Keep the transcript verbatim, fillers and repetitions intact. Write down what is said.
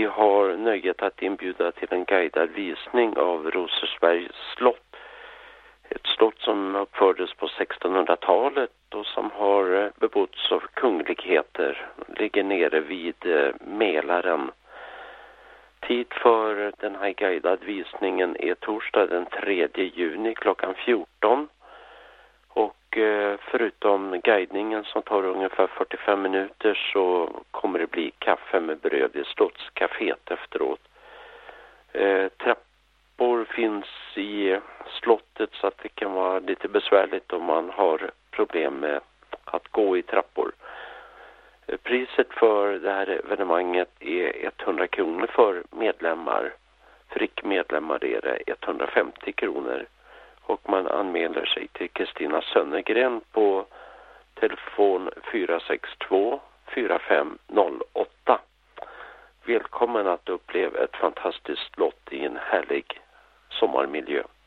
Vi har nöjet att inbjuda till en guidad visning av Rosersbergs slott. Ett slott som uppfördes på sextonhundratalet och som har bebotts av kungligheter. Ligger nere vid Mälaren. Tid för den här guidad visningen är torsdag den tredje juni klockan fjorton. Och förutom guidningen som tar ungefär fyrtiofem minuter så kommer det bli kaffe med bröd i slottscaféet efteråt. Eh, trappor finns i slottet så att det kan vara lite besvärligt om man har problem med att gå i trappor. Eh, priset för det här evenemanget är etthundra kronor för medlemmar. För icke-medlemmar är det etthundrafemtio kronor. Och man anmäler sig till Kristina Sönnergren på telefon fyra sex två fyra fem noll åtta. Välkommen att uppleva ett fantastiskt slott i en härlig sommarmiljö.